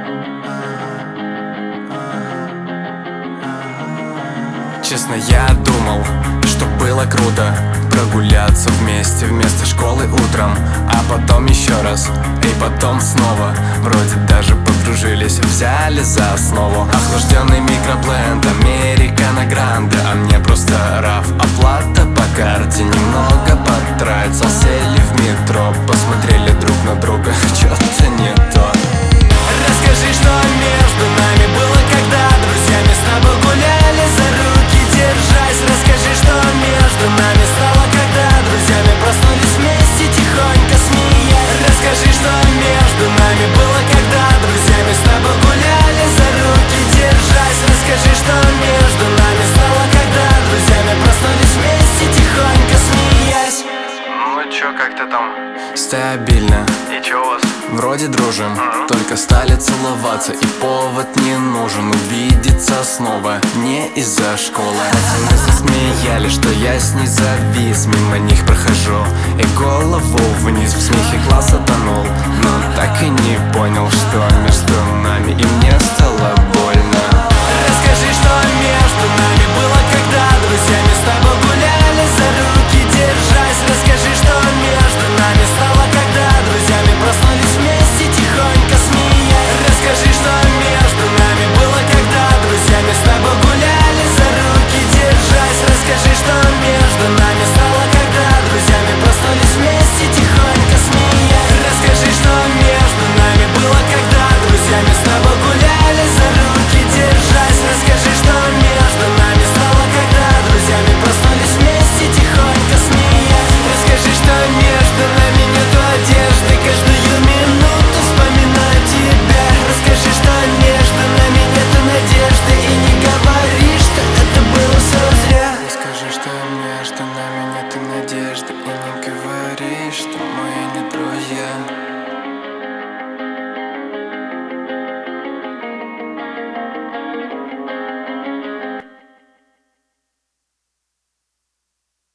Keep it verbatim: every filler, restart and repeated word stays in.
Честно, я думал, что было круто прогуляться вместе вместо школы утром, а потом еще раз, и потом снова. Вроде даже подружились, взяли за основу охлажденный микробленд, американо гранде. А мне просто раф, оплата по карте, немного потратил. Сели в метро, посмотрели друг на друга, что-то не то. Расскажи, что между нами было, когда друзьями с тобой гуляли, за руки держась. Расскажи, что между нами стало, когда друзьями проснулись вместе, тихонько смеясь. Расскажи, что между нами было, когда друзьями с тобой гуляли, за руки держась. Расскажи, что между нами стало, когда друзьями проснулись вместе, тихонько смеясь. Ну чё, как ты там? Стабильно. И чё у вас? Вроде дружим, Mm-hmm. только стали целоваться, и повод не нужен увидеться снова, не из-за школы. Мы засмеялись, что я с ней завис, мимо них прохожу и голову вниз в смехе класса тонул, но так и не понял, что между нами, и мне стало больно. Расскажи, что между нами было, когда друзьями с тобой гуляли, за руки держась. Расскажи, что между нами стало, когда друзьями проснулись вместе, тихонько смеясь. Расскажи, что между нами было, когда друзьями с тобой гуляли, за руки держась. Расскажи, что между нами стало, когда друзьями проснулись вместе, тихонько смеясь. Расскажи, что между нами было, когда друзьями с тобой гуляли, за руки держась. Расскажи, что между нами стало, когда друзьями проснулись вместе, тихонько смеясь. Расскажи, что между нами нету одежды, каждую минуту вспоминаю тебя. Расскажи, что между нами нету надежды, и не говори, что это было все зря. Расскажи, что между нами